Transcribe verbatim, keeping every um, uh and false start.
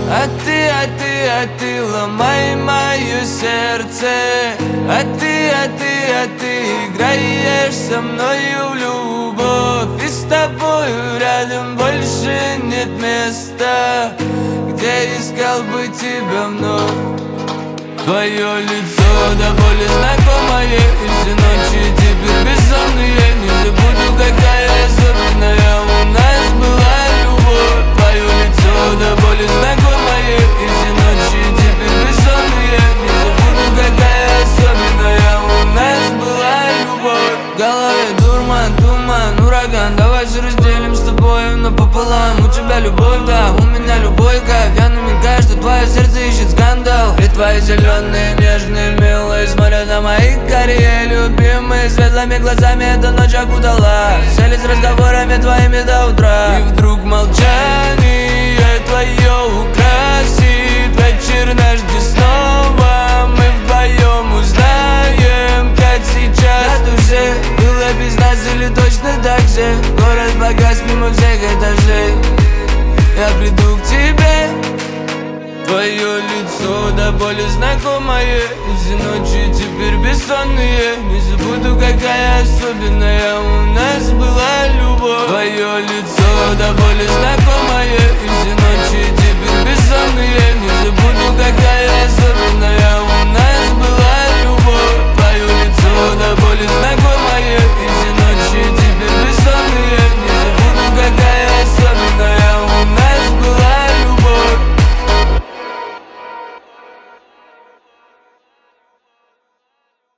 А ты, а ты, а ты ломай мое сердце. А ты, а ты, а ты играешь со мною в любовь. И с тобою рядом больше нет места, где искал бы тебя вновь. Твое лицо до боли знакомое, и все ночи теперь бессонные. Не забуду, какая особенная у нас была любовь. Твое лицо до боли знакомое, и все ночи теперь бессонные. Не забуду, какая особенная у нас была любовь. В голове дурман, туман, ураган. Давай все разделим с тобой напополам. У тебя любовь, да, у меня любовь. Как я намекаю, что твое сердце ищет скандал. И твои зеленые, нежные, милые смотрят на мои карие любимые. Светлыми глазами эта ночь окутала. Сели с разговорами твоими до утра. И вдруг молчание твое украсит вечер наш, где снова мы вдвоем узнаем, как сейчас на душе. Было без нас или точно так же? Город погас мимо всех этажей. Я приду к тебе. Твое лицо до боли знакомое, и все ночи теперь бессонные. Не забуду, какая особенная у нас была любовь. Твое лицо до боли знакомое.